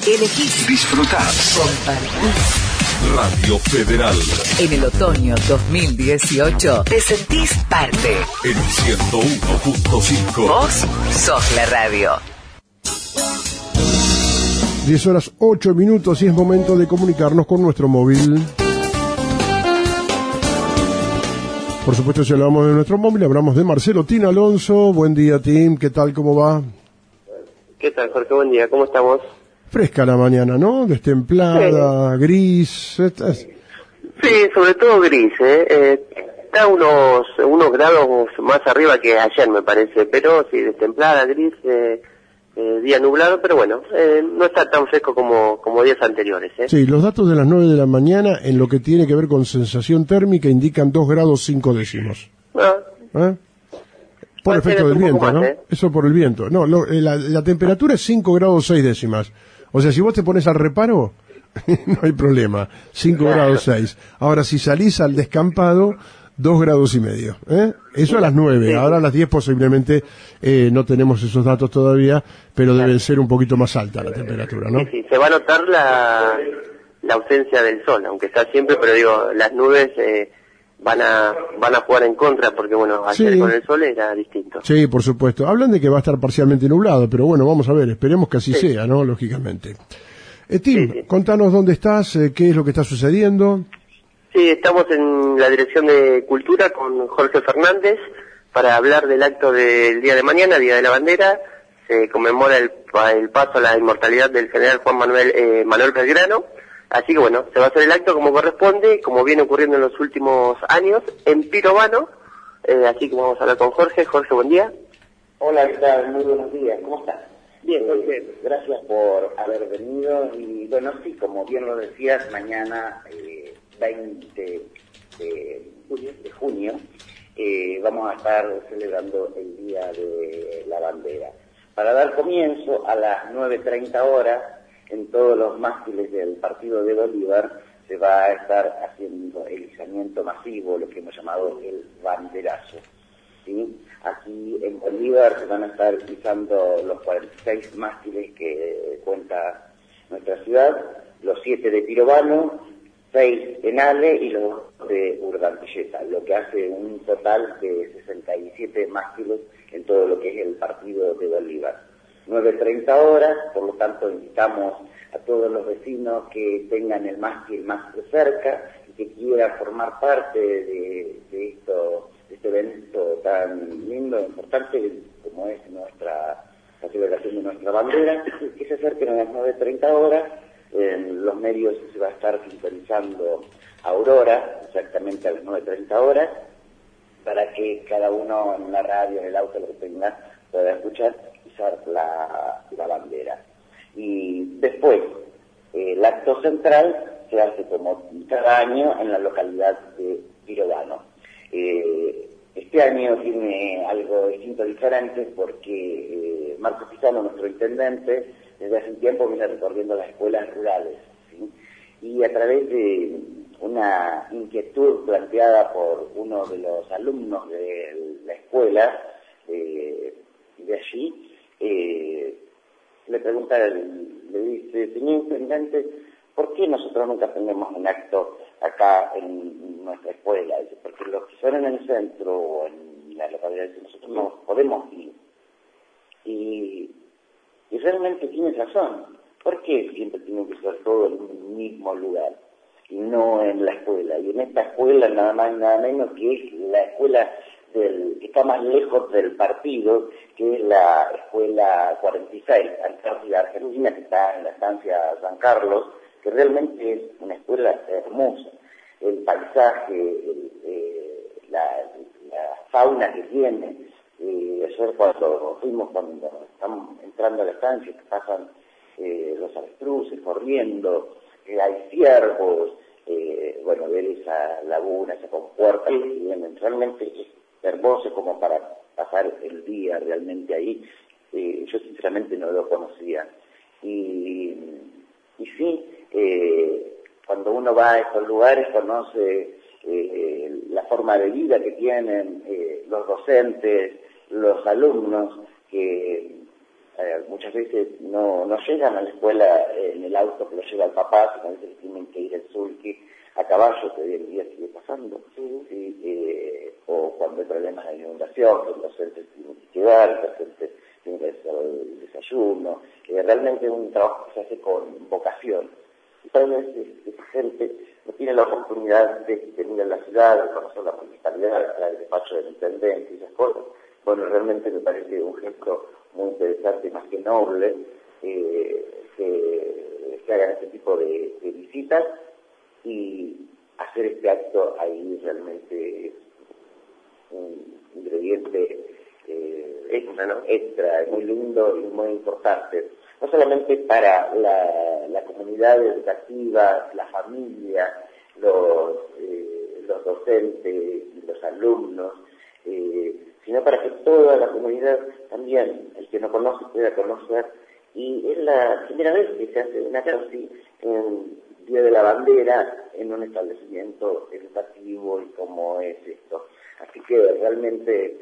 Elegís, disfrutás, compartís. Radio Federal. En el otoño 2018 te sentís parte. En 101.5. Vos sos la radio. 10:08 y es momento de comunicarnos con nuestro móvil. Por supuesto, si hablamos de nuestro móvil, hablamos de Marcelo Tim Alonso. Buen día, Tim. ¿Qué tal? ¿Cómo va? ¿Qué tal, Jorge? Buen día. ¿Cómo estamos? Fresca la mañana, ¿no? Destemplada, sí. Gris. Sí, sobre todo gris, está unos grados más arriba que ayer, me parece, pero sí, destemplada, gris, día nublado, pero bueno, no está tan fresco como días anteriores, Sí, los datos de las 9 de la mañana en lo que tiene que ver con sensación térmica indican 2 grados 5 décimos. Por efecto del viento, más, ¿no? Eso por el viento. No, la temperatura es 5 grados 6 décimas. O sea, si vos te pones al reparo, no hay problema. 5 grados 6. Ahora, si salís al descampado, 2 grados y medio. Eso a las 9. Ahora a las 10 posiblemente no tenemos esos datos todavía, pero debe ser un poquito más alta la temperatura, ¿no? Sí, se va a notar la ausencia del sol, aunque está siempre, pero digo, las nubes van a jugar en contra, porque bueno, ayer con el sol era distinto. Sí, por supuesto. Hablan de que va a estar parcialmente nublado, pero bueno, vamos a ver, esperemos que así sea, ¿no? Lógicamente. Tim, contanos dónde estás, qué es lo que está sucediendo. Sí, estamos en la Dirección de Cultura con Jorge Fernández para hablar del acto del día de mañana, Día de la Bandera. Se conmemora el paso a la inmortalidad del general Juan Manuel Belgrano. Así que bueno, se va a hacer el acto como corresponde, como viene ocurriendo en los últimos años, en Pirovano. Así que vamos a hablar con Jorge. Jorge, buen día. Hola, ¿qué tal? Muy buenos días. ¿Cómo estás? Bien, Jorge. Gracias por haber venido. Y bueno, sí, como bien lo decías, mañana 20 de junio vamos a estar celebrando el Día de la Bandera. Para dar comienzo a las 9:30 horas, en todos los mástiles del partido de Bolívar se va a estar haciendo el izamiento masivo, lo que hemos llamado el banderazo. ¿Sí? Aquí en Bolívar se van a estar izando los 46 mástiles que cuenta nuestra ciudad, los 7 de Pirovano, 6 en Ale y los 2 de Urdantillela, lo que hace un total de 67 mástiles en todo lo que es el partido de Bolívar. 9:30 horas, por lo tanto invitamos a todos los vecinos que tengan el mástil más cerca y que quieran formar parte de este evento tan lindo, importante como es la celebración de nuestra bandera, que se acerquen a las 9:30 horas. En los medios se va a estar sintonizando Aurora, exactamente a las 9:30 horas, para que cada uno en la radio, en el auto, lo que tenga, pueda escuchar la bandera. Y después, el acto central se hace como cada año en la localidad de Pirovano. Este año tiene algo distinto, diferente, porque Marco Pisano, nuestro intendente, desde hace un tiempo viene recorriendo las escuelas rurales, ¿sí? Y a través de una inquietud planteada por uno de los alumnos de la escuela de allí, le pregunta, le dice: señor intendente, ¿por qué nosotros nunca tenemos un acto acá en nuestra escuela? Dice: porque los que son en el centro o en la localidad, nosotros no podemos ir. Y realmente tiene razón. ¿Por qué siempre tiene que ser todo en un mismo lugar y no en la escuela? Y en esta escuela nada más y nada menos que es la escuela que está más lejos del partido, que es la escuela 46, Antártida Argentina, que está en la estancia San Carlos, que realmente es una escuela hermosa. El paisaje, la fauna que tiene. Ayer cuando estamos entrando a la estancia, que pasan los avestruces corriendo, hay ciervos, ver esa laguna, esa compuerta que tienen, realmente es hermoso como para pasar el día realmente ahí. Yo sinceramente no lo conocía. Y sí, cuando uno va a estos lugares conoce la forma de vida que tienen los docentes, los alumnos, que muchas veces no llegan a la escuela en el auto que lo lleva el papá, sino a veces tienen que ir el sulky a caballo, que hoy en día sigue pasando, ¿sí? O cuando hay problemas de inundación, que los docentes tienen que quedar, los docentes tienen que hacer el desayuno. Realmente es un trabajo que se hace con vocación. Y tal vez esa gente no tiene la oportunidad de venir a la ciudad, de conocer la municipalidad, el despacho del intendente y esas cosas. Bueno, realmente me parece un gesto muy interesante y más que noble que hagan este tipo de visitas, y hacer este acto ahí realmente es un ingrediente extra, muy lindo y muy importante, no solamente para la comunidad educativa, la familia, los docentes, los alumnos, sino para que toda la comunidad también, el que no conoce, pueda conocer. Y es la primera vez que se hace una cosa así en Día de la Bandera en un establecimiento educativo y como es esto. Así que realmente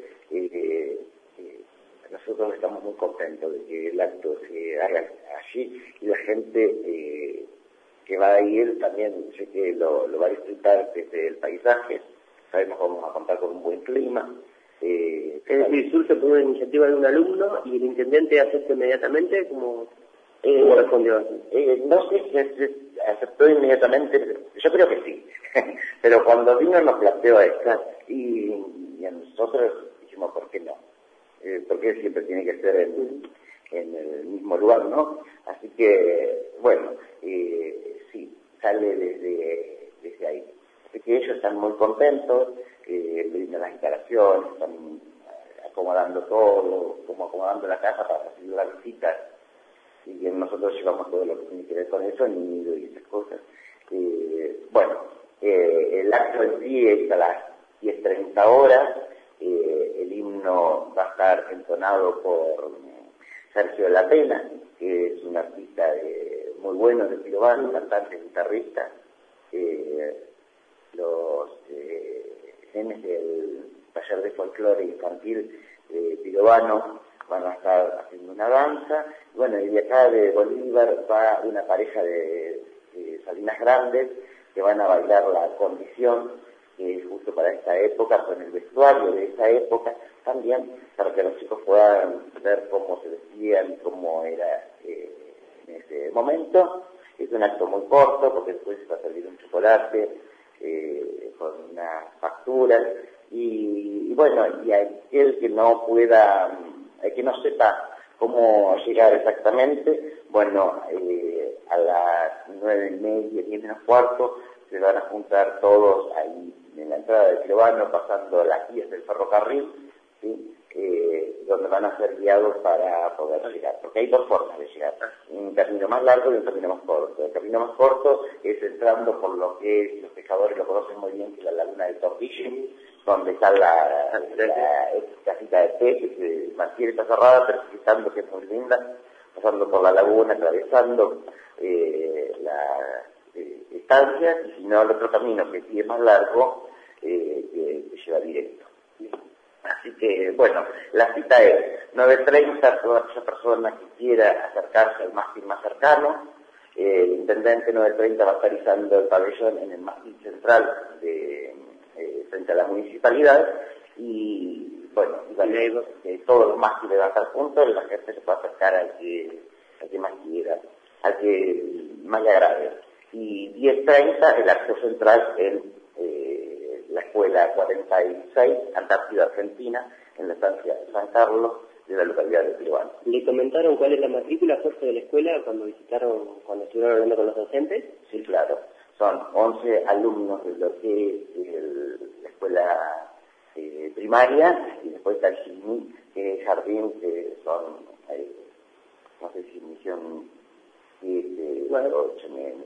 nosotros estamos muy contentos de que el acto se haga allí, y la gente que va a ir también sé que lo va a disfrutar desde el paisaje. Sabemos que vamos a contar con un buen clima. Es decir, surge por una iniciativa de un alumno y el intendente acepta inmediatamente, ¿cómo respondió? No sé si aceptó inmediatamente, yo creo que sí, pero cuando vino nos planteó esto, y a nosotros dijimos, ¿por qué no? Porque siempre tiene que ser en el mismo lugar, ¿no? Así que, bueno, sí, sale desde ahí. Así que ellos están muy contentos, brindan las instalaciones, están acomodando todo, como acomodando la casa para recibir las visitas, y nosotros llevamos todo lo que tiene que ver con eso, nido y esas cosas. Bueno, el acto en sí es a las 10:30 horas, el himno va a estar entonado por Sergio de la Pena, que es un artista muy bueno de Pirovano, cantante, guitarrista. Los nenes del taller de folclore infantil de Pirovano van a estar haciendo una danza. Bueno, y de acá de Bolívar va una pareja de Salinas Grandes que van a bailar la condición, justo para esta época, con el vestuario de esa época también, para que los chicos puedan ver cómo se vestían, cómo era en ese momento. Es un acto muy corto, porque después va a servir un chocolate con unas facturas, y bueno, y aquel que no pueda, que no sepa cómo llegar exactamente, bueno, a las 9:30, 10:45, se van a juntar todos ahí en la entrada de Pirovano, pasando las vías del ferrocarril, ¿sí? Donde van a ser guiados para poder llegar, porque hay dos formas de llegar, un camino más largo y un camino más corto. El camino más corto es entrando por lo que los pescadores lo conocen muy bien, que es la laguna del Tortillo, donde está la casita de té, que se mantiene, está cerrada, pero visitando, que es muy linda, pasando por la laguna, atravesando la estancia, y si no, el otro camino, que sí es más largo, que lleva directo. Así que, bueno, la cita es 9:30, toda aquella persona que quiera acercarse al mástil más cercano. El intendente 9:30 va a estar izando el pabellón en el mástil central frente a la municipalidad, y bueno, todos los mástiles van a estar juntos, la gente se puede acercar al que más quiera, al que más le agrade. Y 10:30 el acto central en la escuela 46, Antártida Argentina, en la estancia San Carlos de la localidad de Pirovano. ¿Le comentaron cuál es la matrícula, Jorge, de la escuela cuando estuvieron hablando con los docentes? Sí, claro. Son 11 alumnos de lo que es la escuela primaria, y después está el Jimmy, que es jardín, que son, no sé si misión 7, 8 nenes.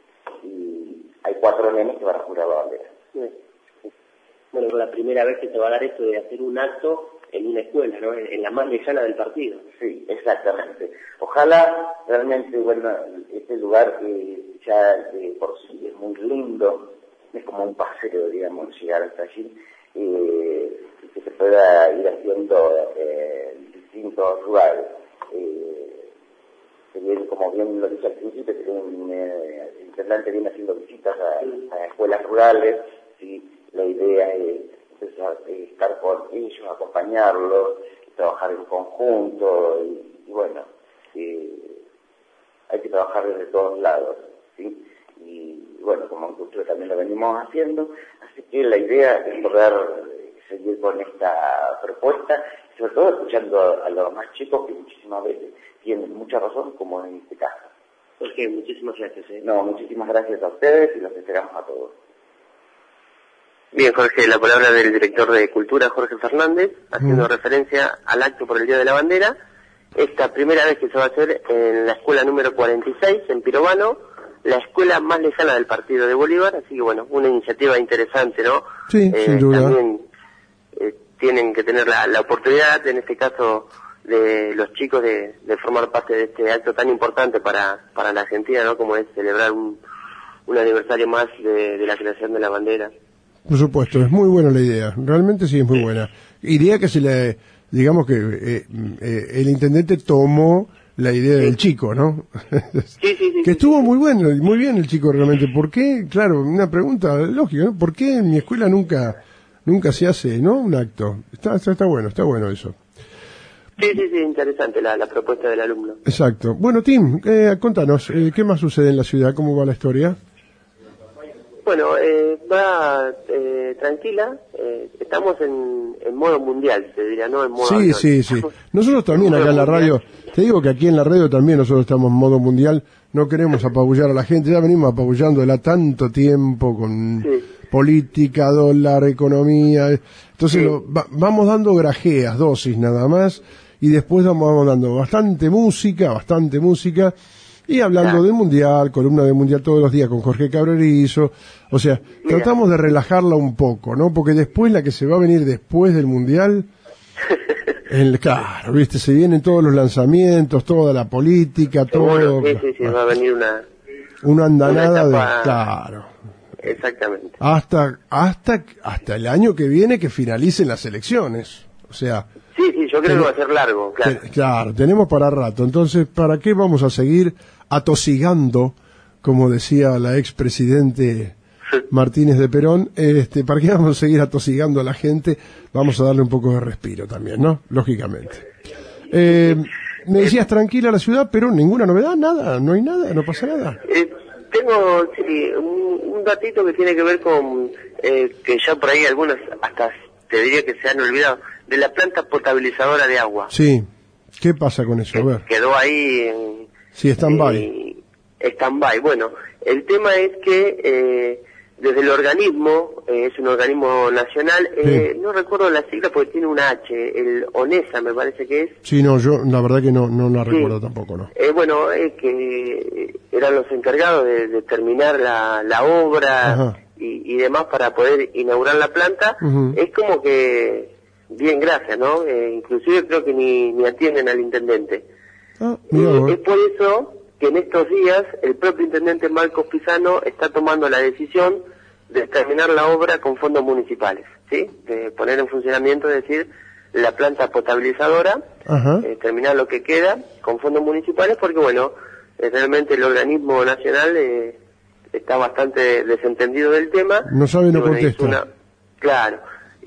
Y hay 4 nenes que van a jurar la bandera. Sí. Bueno, por la primera vez que se va a dar esto de hacer un acto en una escuela, ¿no? En la más lejana del partido. Sí, exactamente. Ojalá realmente, bueno, este lugar ya por sí es muy lindo, es como un paseo, digamos, llegar hasta allí, y que se pueda ir haciendo en distintos lugares. como bien lo dije al principio, el intendente viene haciendo visitas a escuelas rurales, ¿sí? La idea es estar con ellos, acompañarlos, trabajar en conjunto, y bueno, hay que trabajar desde todos lados, ¿sí? Y bueno, como en Cultura también lo venimos haciendo, así que la idea es poder seguir con esta propuesta, sobre todo escuchando a los más chicos que muchísimas veces tienen mucha razón, como en este caso. Jorge, muchísimas gracias. No, muchísimas gracias a ustedes y los esperamos a todos. Bien, Jorge, la palabra del director de Cultura, Jorge Fernández, haciendo referencia al acto por el Día de la Bandera. Esta primera vez que se va a hacer en la escuela número 46, en Pirovano, la escuela más lejana del partido de Bolívar, así que bueno, una iniciativa interesante, ¿no? Sí, sin duda. También tienen que tener la oportunidad, en este caso, de los chicos de formar parte de este acto tan importante para la Argentina, ¿no? Como es celebrar un aniversario más de la creación de la bandera. Por supuesto, es muy buena la idea, realmente sí es muy buena. Idea que digamos que el intendente tomó la idea del chico, ¿no? Sí. Que estuvo muy bueno, muy bien el chico realmente. ¿Por qué? Claro, una pregunta lógica, ¿no? ¿Por qué en mi escuela nunca se hace, ¿no? Un acto. Está bueno eso. Sí, interesante la propuesta del alumno. Exacto. Bueno, Tim, contanos, ¿qué más sucede en la ciudad? ¿Cómo va la historia? Bueno, va tranquila, estamos en modo mundial, te diría, ¿no? En modo avión. Sí. Nosotros también acá en la radio, te digo que aquí en la radio también nosotros estamos en modo mundial, no queremos apabullar a la gente, ya venimos apabullándola tanto tiempo con política, dólar, economía, entonces vamos dando grajeas, dosis nada más, y después vamos dando bastante música, y hablando del Mundial, columna del Mundial todos los días con Jorge Cabrerizo, o sea, tratamos de relajarla un poco, ¿no? Porque después la que se va a venir después del Mundial, claro, viste, se vienen todos los lanzamientos, toda la política, todo. Sí, va a venir una andanada etapa, claro. Exactamente. Hasta el año que viene que finalicen las elecciones, o sea. Sí, yo creo que va a ser largo, claro. Claro, tenemos para rato. Entonces, ¿para qué vamos a seguir atosigando, como decía la expresidente Martínez de Perón? ¿Para qué vamos a seguir atosigando a la gente? Vamos a darle un poco de respiro también, ¿no? Lógicamente. Me decías tranquila la ciudad, pero ninguna novedad, nada, no hay nada, no pasa nada. Tengo un datito que tiene que ver con que ya por ahí algunos hasta te diría que se han olvidado de la planta potabilizadora de agua. Sí, ¿qué pasa con eso? A ver. Quedó ahí sí, stand-by. Stand-by. Bueno, el tema es que desde el organismo, es un organismo nacional, no recuerdo la sigla porque tiene una H, el ONESA me parece que es. Sí, no, yo la verdad que no la recuerdo tampoco, ¿no? Bueno, que eran los encargados de terminar la obra y demás para poder inaugurar la planta. Es como que bien, gracias, ¿no? Inclusive creo que ni atienden al intendente. Es por eso que en estos días el propio intendente Marcos Pisano está tomando la decisión de terminar la obra con fondos municipales, ¿sí? De poner en funcionamiento, es decir, la planta potabilizadora, terminar lo que queda con fondos municipales, porque bueno, realmente el organismo nacional está bastante desentendido del tema. No sabe, no contesta. Claro,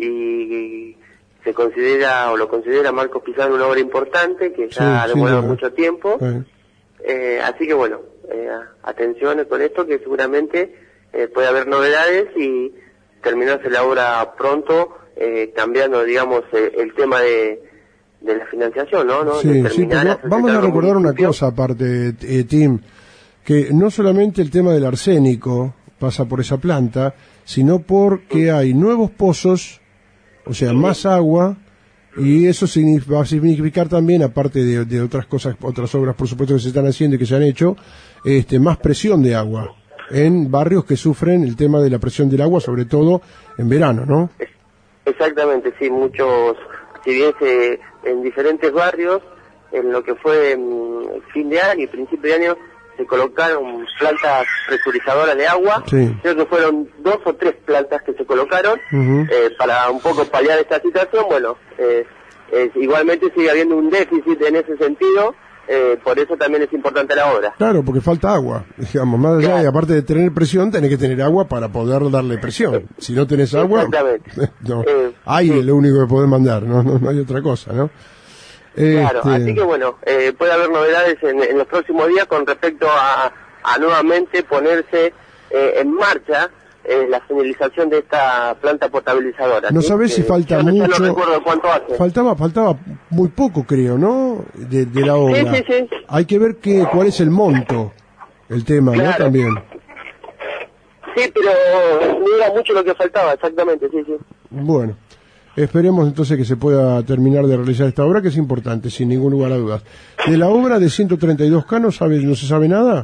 y se considera, o lo considera Marcos Pisano una obra importante, que ya ha demorado mucho tiempo. Así que bueno, atención con esto, que seguramente puede haber novedades y terminarse la obra pronto, cambiando, digamos, el tema de la financiación, ¿no? Sí, vamos a recordar una cosa aparte, Tim, que no solamente el tema del arsénico pasa por esa planta, sino porque hay nuevos pozos, o sea, más agua, y eso va a significar también, aparte de otras cosas, otras obras por supuesto que se están haciendo y que se han hecho, más presión de agua en barrios que sufren el tema de la presión del agua, sobre todo en verano, ¿no? Exactamente, sí, muchos, si bien en diferentes barrios, en lo que fue fin de año y principio de año, se colocaron plantas presurizadoras de agua. Creo que fueron 2 o 3 plantas que se colocaron para un poco paliar esta situación. Bueno, igualmente sigue habiendo un déficit en ese sentido, por eso también es importante la obra. Claro, porque falta agua, digamos, más allá, Claro. y aparte de tener presión, tenés que tener agua para poder darle presión. Si no tenés agua, Exactamente. no, sí. aire es lo único que podés mandar, no hay otra cosa, ¿no? Claro, así que bueno, puede haber novedades en los próximos días con respecto a nuevamente ponerse en marcha la señalización de esta planta potabilizadora. No ¿sí? sabés si falta yo mucho. No recuerdo cuánto hace. Faltaba muy poco, creo, ¿no? De la obra. Sí. Hay que ver cuál es el monto, el tema, ¿no? Claro. También. Sí, pero no era mucho lo que faltaba, exactamente, sí. Bueno, esperemos entonces que se pueda terminar de realizar esta obra, que es importante, sin ningún lugar a dudas. De la obra de 132K, ¿no se sabe nada?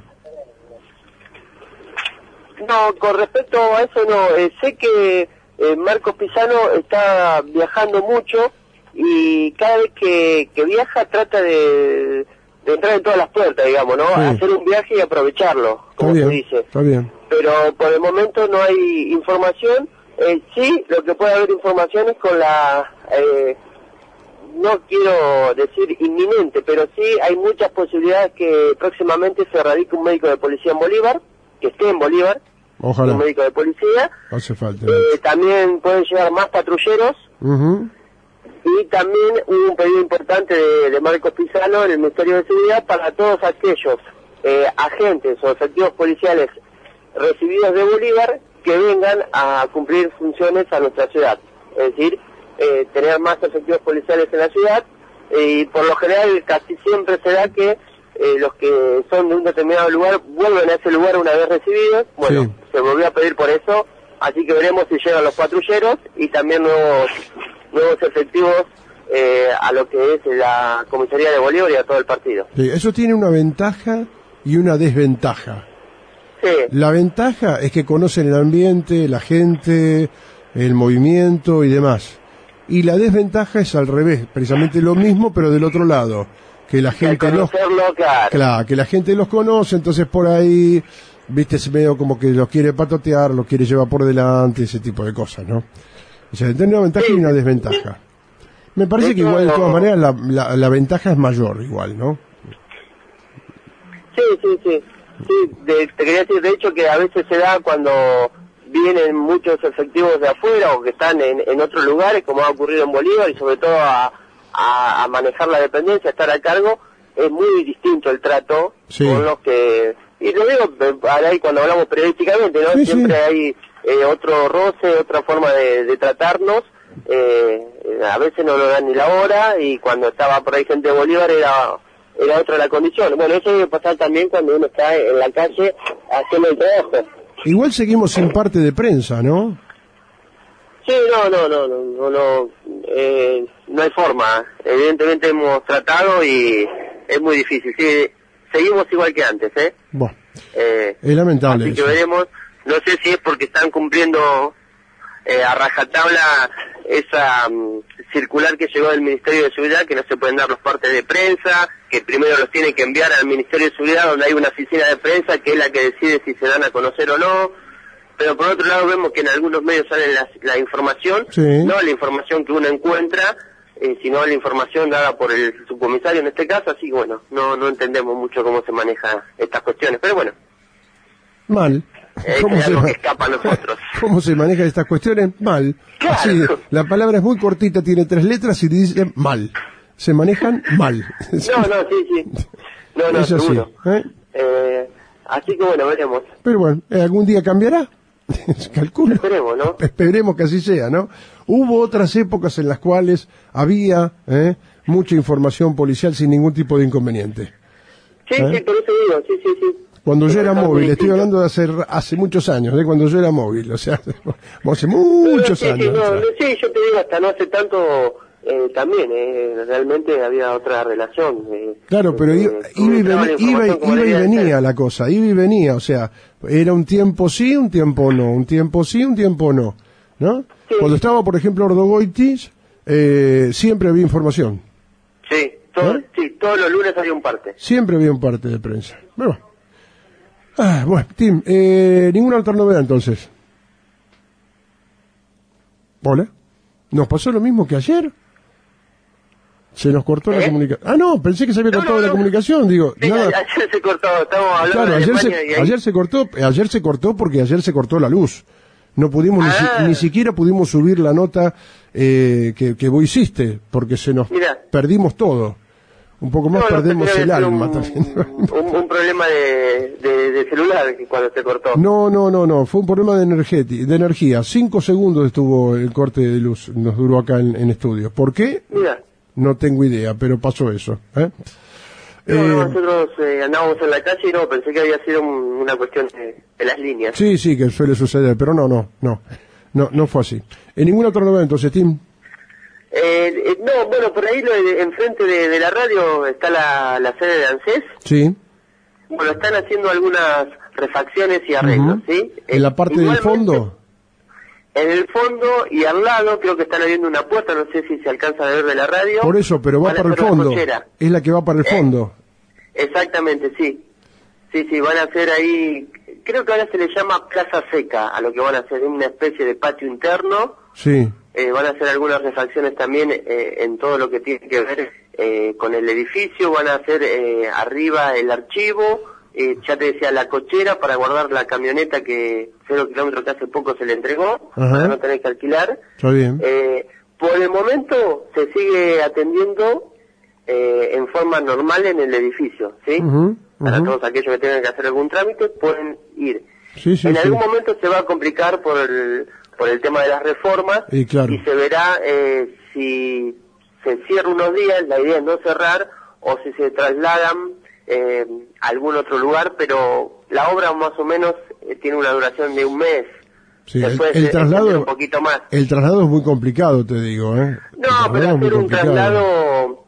No, con respecto a eso no. Sé que Marcos Pisano está viajando mucho y cada vez que viaja trata de entrar en todas las puertas, digamos, ¿no? Sí. Hacer un viaje y aprovecharlo, como se dice. Está bien. Pero por el momento no hay información. Sí, lo que puede haber información es con la... no quiero decir inminente, pero sí hay muchas posibilidades que próximamente se radique un médico de policía en Bolívar, que esté en Bolívar, Ojalá. un médico de policía. Hace falta. También pueden llegar más patrulleros. Ujú. Y también hubo un pedido importante de Marcos Pisano en el Ministerio de Seguridad para todos aquellos agentes o efectivos policiales recibidos de Bolívar que vengan a cumplir funciones a nuestra ciudad. Es decir, tener más efectivos policiales en la ciudad, y por lo general casi siempre se da que los que son de un determinado lugar vuelven a ese lugar una vez recibidos. Bueno, Sí. se volvió a pedir por eso, así que veremos si llegan los patrulleros y también nuevos efectivos a lo que es la comisaría de Bolívar y a todo el partido. Sí, eso tiene una ventaja y una desventaja. Sí, La ventaja es que conocen el ambiente, la gente, el movimiento y demás. Y la desventaja es al revés, precisamente lo mismo, pero del otro lado. Que la al gente conocerlo, claro. Claro, que la gente los conoce, entonces por ahí, viste, es medio como que los quiere patotear, los quiere llevar por delante, ese tipo de cosas, ¿no? O sea, tiene una ventaja y una desventaja. Me parece que igual, de todas maneras, la ventaja es mayor, igual, ¿no? Sí. Te quería decir, de hecho, que a veces se da cuando vienen muchos efectivos de afuera o que están en otros lugares, como ha ocurrido en Bolívar, y sobre todo a manejar la dependencia, a estar a cargo, es muy distinto el trato Sí. con los que... Y lo digo ahí cuando hablamos periodísticamente, ¿no? Sí, Siempre sí. hay otro roce, otra forma de tratarnos. A veces no nos dan ni la hora, y cuando estaba por ahí gente de Bolívar era otra la condición. Bueno, eso debe pasar también cuando uno está en la calle haciendo el trabajo. Igual seguimos sin parte de prensa, ¿no? Sí, no hay forma. Evidentemente hemos tratado y es muy difícil. Sí, seguimos igual que antes, ¿eh? Bueno, es lamentable Así que eso. veremos. No sé si es porque están cumpliendo a rajatabla esa circular que llegó del Ministerio de Seguridad, que no se pueden dar los partes de prensa, que primero los tiene que enviar al Ministerio de Seguridad, donde hay una oficina de prensa que es la que decide si se dan a conocer o no. Pero por otro lado vemos que en algunos medios sale la información, Sí. no la información que uno encuentra, sino la información dada por el subcomisario en este caso. Así que bueno, no entendemos mucho cómo se manejan estas cuestiones, pero bueno, Mal. es algo que escapa a nosotros. ¿Cómo se manejan estas cuestiones? Mal. Claro. Así, la palabra es muy cortita, tiene 3 letras y dice mal. Se manejan mal. Sí. No, Es así, seguro. ¿eh? Así que bueno, veremos. Pero bueno, ¿algún día cambiará? Calculo. Esperemos, ¿no? Esperemos que así sea, ¿no? Hubo otras épocas en las cuales había mucha información policial sin ningún tipo de inconveniente. Sí, por eso digo, sí. Cuando yo era Pero móvil, muy estoy distinto. hablando de hace muchos años, cuando yo era móvil, o sea, hace muchos Sí, años. o sea. sí, yo te digo, hasta no hace tanto también, realmente había otra relación. Claro, pero iba y venía la cosa, iba y venía, o sea, era un tiempo sí, un tiempo no, un tiempo sí, un tiempo no, ¿no? Sí. Cuando estaba, por ejemplo, Ordogoitis, siempre había información, Sí, todos los lunes había un parte. siempre había un parte de prensa. Bueno, Tim, ninguna otra novedad entonces. Hola, ¿nos pasó lo mismo que ayer? Se nos cortó la comunicación. Ah, no, pensé que se había cortado la comunicación, digo. Sí, nada. ayer se cortó, estamos hablando Claro, de ayer Alemania y ahí... ayer se cortó porque ayer se cortó la luz. No pudimos, ni siquiera pudimos subir la nota que vos hiciste, porque perdimos todo. Un poco más perdemos el alma también. Un problema de celular cuando se cortó. No, fue un problema de energía. 5 segundos estuvo el corte de luz, nos duró acá en estudio. ¿Por qué? Mira. No tengo idea, pero pasó eso. Nosotros andábamos en la calle y pensé que había sido una cuestión de las líneas. Sí, que suele suceder, pero no fue así. ¿En ninguna otra novedad entonces, Tim? Por ahí enfrente de la radio está la sede de ANSES. Sí. Bueno, están haciendo algunas refacciones y arreglos, ¿sí? ¿En la parte del fondo? En el fondo y al lado creo que están abriendo una puerta, no sé si se alcanza a ver de la radio. Por eso, pero va para el fondo. Es la que va para el fondo. Exactamente, sí. Sí, van a hacer ahí, creo que ahora se le llama Plaza Seca, a lo que van a hacer, una especie de patio interno. Sí. Van a hacer algunas refacciones también en todo lo que tiene que ver con el edificio, van a hacer arriba el archivo, ya te decía, la cochera para guardar la camioneta que 0 kilómetros que hace poco se le entregó, para no tener que alquilar. Está bien. Por el momento se sigue atendiendo en forma normal en el edificio, ¿sí? Para todos aquellos que tengan que hacer algún trámite pueden ir. Sí, en algún momento se va a complicar por el tema de las reformas y se verá si se cierra unos días, la idea es no cerrar, o si se trasladan a algún otro lugar, pero la obra más o menos tiene una duración de un mes. Sí, el traslado un poquito más. El traslado es muy complicado, te digo, No, pero hacer un traslado,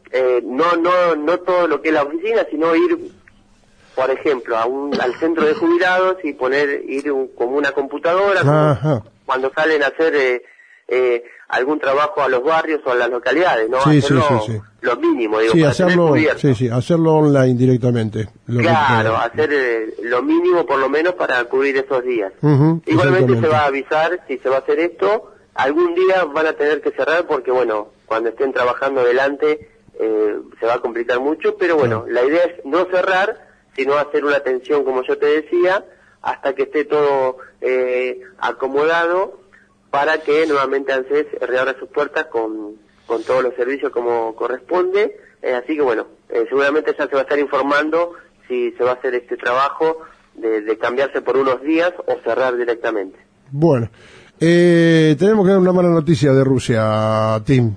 no todo lo que es la oficina, sino ir, por ejemplo, al centro de jubilados y ir como una computadora, cuando salen a hacer algún trabajo a los barrios o a las localidades, ¿no? Sí. Lo mínimo, digo, sí, para hacerlo online directamente. Hacer lo mínimo por lo menos para cubrir esos días. Igualmente se va a avisar si se va a hacer esto. Algún día van a tener que cerrar porque, bueno, cuando estén trabajando adelante se va a complicar mucho, pero bueno, la idea es no cerrar, sino hacer una atención, como yo te decía, hasta que esté todo acomodado para que nuevamente ANSES reabra sus puertas con todos los servicios como corresponde. Así que bueno, seguramente ya se va a estar informando si se va a hacer este trabajo de cambiarse por unos días o cerrar directamente. Bueno, tenemos que dar una mala noticia de Rusia, Tim.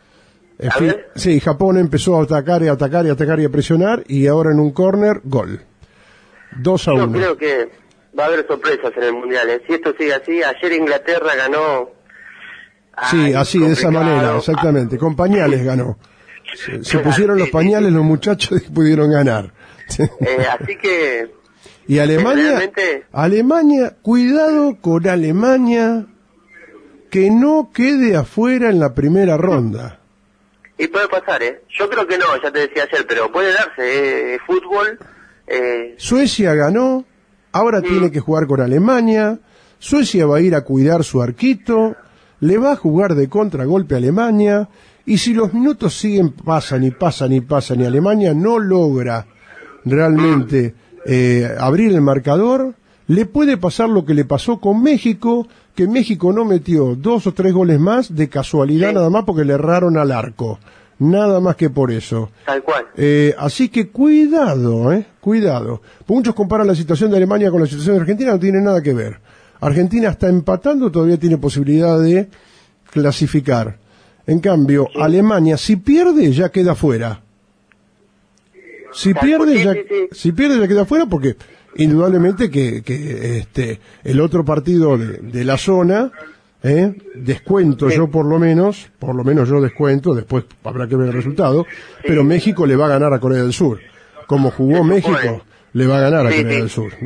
Sí, Japón empezó a atacar y a presionar, y ahora en un córner, gol. 2-1. Yo creo que va a haber sorpresas en el Mundial. Si esto sigue así, ayer Inglaterra ganó... Sí, así, de esa manera, exactamente. Con pañales ganó. Se pusieron los pañales los muchachos y pudieron ganar. Así que... Y Alemania, cuidado con Alemania, que no quede afuera en la primera ronda. Y puede pasar, Yo creo que no, ya te decía ayer, pero puede darse, fútbol. Suecia ganó, ahora tiene que jugar con Alemania. Suecia va a ir a cuidar su arquito, le va a jugar de contragolpe a Alemania, y si los minutos siguen, pasan y Alemania no logra realmente abrir el marcador, le puede pasar lo que le pasó con México, que México no metió 2 o 3 goles más de casualidad, nada más porque le erraron al arco, nada más que por eso. Tal cual. Así que cuidado. Muchos comparan la situación de Alemania con la situación de Argentina, no tiene nada que ver. Argentina está empatando, todavía tiene posibilidad de clasificar. En cambio, Alemania, si pierde, ya queda fuera. Si pierde, ya queda fuera, porque indudablemente que el otro partido de la zona, descuento yo por lo menos yo descuento, después habrá que ver el resultado, pero México le va a ganar a Corea del Sur. Como jugó México, le va a ganar a Corea del Sur.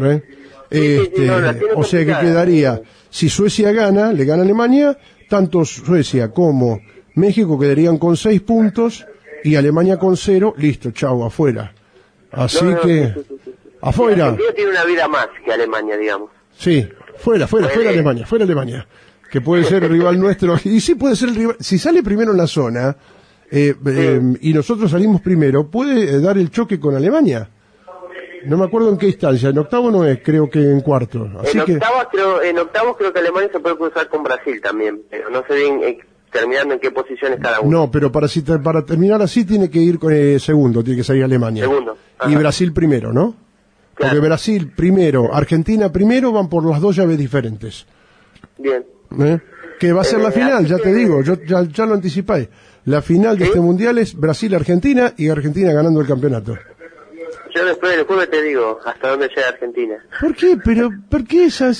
O sea que quedaría, si Suecia gana, le gana a Alemania, tanto Suecia como México quedarían con 6 puntos y Alemania con 0, listo, chau, afuera. Así que, afuera. Argentina tiene una vida más que Alemania, digamos. Sí, fuera Alemania, que puede ser el rival nuestro, y sí puede ser el rival, si sale primero en la zona, y nosotros salimos primero, puede dar el choque con Alemania. No me acuerdo en qué instancia, en octavo no es, creo que en cuarto. Así en octavos creo que Alemania se puede cruzar con Brasil también, pero no sé bien terminando en qué posición está cada uno. No, pero para terminar así tiene que ir con segundo, tiene que salir Alemania. Segundo. Y Brasil primero, ¿no? Claro. Porque Brasil primero, Argentina primero, van por las dos llaves diferentes. Bien. Que va a ser la final, ya te digo, yo ya lo anticipé. La final de este mundial es Brasil-Argentina y Argentina ganando el campeonato. Yo después del jueves te digo hasta dónde llega Argentina. ¿Por qué? Pero, ¿por qué ese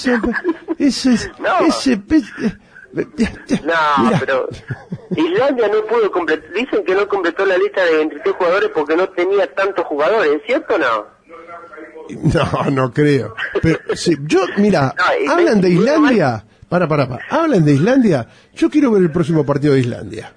No, pero Islandia no pudo completar, dicen que no completó la lista de 23 jugadores porque no tenía tantos jugadores, ¿es cierto o no? No creo. Pero, sí, mira, hablan de Islandia. Hablan de Islandia. Yo quiero ver el próximo partido de Islandia.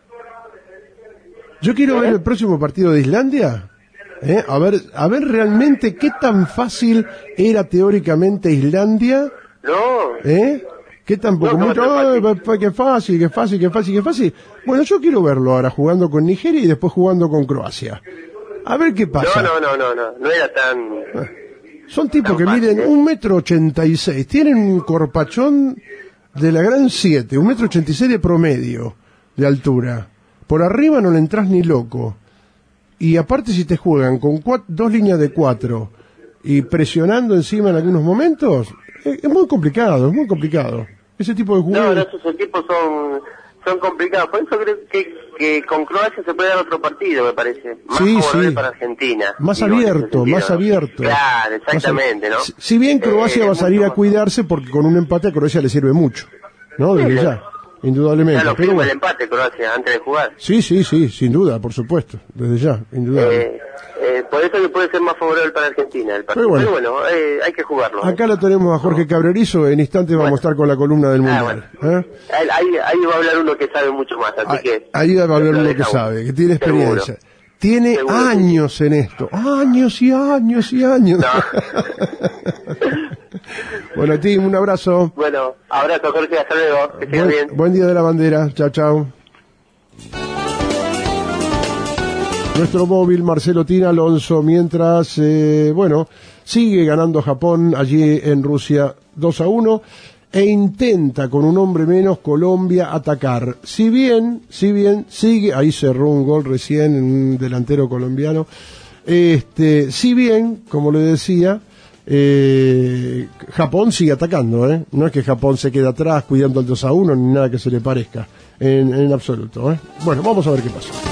A ver realmente qué tan fácil era teóricamente Islandia. No. ¿Qué tampoco? Qué fácil. Bueno, yo quiero verlo ahora jugando con Nigeria y después jugando con Croacia. A ver qué pasa. No era tan... Son tipos que miden 1,86 m, tienen un corpachón de la gran 7, 1,86 m de promedio de altura. Por arriba no le entras ni loco. Y aparte si te juegan con dos líneas de 4 y presionando encima en algunos momentos, es muy complicado. Ese tipo de jugadores... No, esos equipos son complicados. Por eso creo que con Croacia se puede dar otro partido, me parece. Más favorable para Argentina. Más abierto. Claro, exactamente, ¿no? Si bien Croacia va a salir a cuidarse, porque con un empate a Croacia le sirve mucho, ¿no? Desde ya, indudablemente. Ya lo firma el empate Croacia antes de jugar. Sí, sin duda, por supuesto. Desde ya, indudable. Por eso que puede ser más favorable para Argentina el partido. Pero bueno, hay que jugarlo. Acá lo tenemos a Jorge Cabrerizo, en instantes vamos a estar con la columna del Mundial. Ahí va a hablar uno que sabe mucho más, así que... Ahí va a hablar uno que sabe, que tiene experiencia. Tiene años en esto, años y años. No. Bueno, Tim, un abrazo. Bueno, abrazo Jorge, hasta luego, que sigas bien. Buen día de la bandera, chao. Nuestro móvil, Marcelo Tina Alonso, mientras, sigue ganando Japón allí en Rusia 2-1, e intenta con un hombre menos Colombia atacar. Si bien sigue, ahí cerró un gol recién en un delantero colombiano, si bien, como le decía, Japón sigue atacando, no es que Japón se quede atrás cuidando el 2-1 ni nada que se le parezca, en absoluto, Bueno, vamos a ver qué pasa.